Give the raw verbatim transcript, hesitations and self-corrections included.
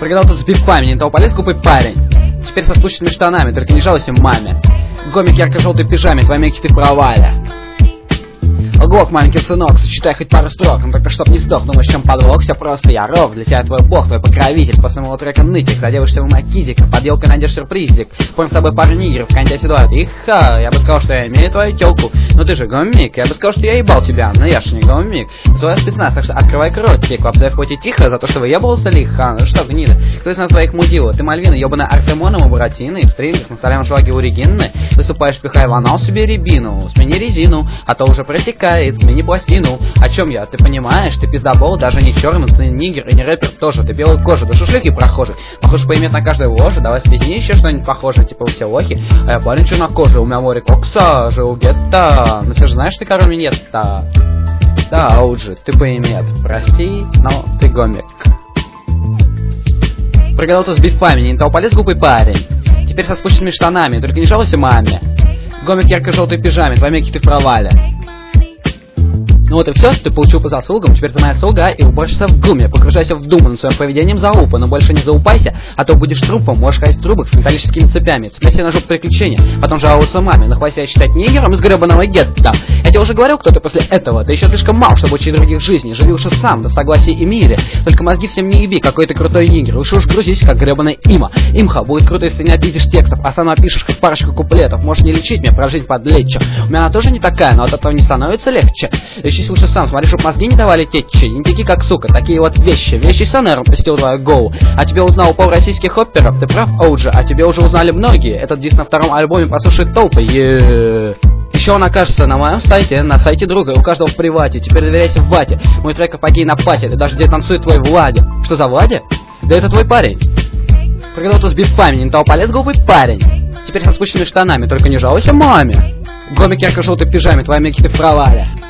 Прогадал ты с бифами, не того полез глупый парень. Теперь со спущенными штанами, только не жалуйся маме. Гомик ярко-желтой пижаме, твои меки ты в провале. Ого, маленький сынок, сочетай хоть пару строк, ну только чтоб не сдох, думаешь, чем подлог, все просто я рок. Для тебя твой бог, твой покровитель, после моего трека нытик, заделаешься в макизик, под елкой найдешь сюрпризик. Помню с тобой парнигер, в конте седует, иха, я бы сказал, что я имею твою телку, но ты же гомик, я бы сказал, что я ебал тебя, но я ж не гомик. Свой спецназ, так что открывай кротик, вообще хоть и тихо, за то, что выебывался лиха, ну что гнида, кто из нас твоих мудила, ты Мальвина, ебаная Артемоном у Буратино, в стрингах, на столе шлаге у Регины, выступаешь, пихай в анал себе рябину, смени резину, а то уже протекает. Смени пластину. О чем я? Ты понимаешь? Ты пиздобол, даже не черный, ты нигер и не рэпер тоже. Ты белую кожу, да шушлыки прохожих. Похож поимет на каждой ложе. Давай спизни еще что-нибудь похожее, типа все лохи. А я парень чернокожий, у меня море кокса, жил гетто. Ну все же знаешь, ты король минет-то. Да, Оуджи, ты поимет. Прости, но ты гомик. Прогадал ты с бифами, не того полез глупый парень. Теперь со спущенными штанами, только не жалуйся маме. Гомик ярко-желтой пижаме, твои меки ты в провале. Ну вот и все, что ты получил по заслугам, теперь ты моя слуга и уборщица в гуме. Погружайся в думу над своим поведением залупа, но больше не заупайся, а то будешь трупом, можешь ходить в трубах с металлическими цепями. Цепляйся на жопу приключения, потом жаловаться маме, на хвосте считать нигером из гребаного гетто. Я тебе уже говорил, кто ты после этого, ты еще слишком мал, чтобы учить других жизней, живи уж сам, да в согласии и мире. Только мозги всем не еби, какой ты крутой нигер, лучше уж грузись, как гребаная има. Имха, будет круто, если не опиздишь текстов, а сам напишешь хоть парочку куплетов. Можешь не лечить меня, прожить под лечо. У меня она тоже не такая, но от этого не становится легче. Лечись лучше сам, смотри, чтоб мозги не давали течи, не тики как сука, такие вот вещи. Вещи сонером пустил твою голову. А тебе узнал пол российских хопперов, ты прав, Оуджи, а тебе уже узнали многие. Этот диск на втором альбоме послушает толпы, еее. Еще он окажется на моем сайте, на сайте друга, у каждого в привате. Теперь доверяйся в бате. Мой трек апогей на пати, или даже где танцует твой Влади. Что за Влади? Да это твой парень. Прогадал ты с бифами, не того полез глупый парень. Теперь со спущенными штанами, только не жалуйся маме. Гомик ярко-желтой пижаме, твои меки ты в провале.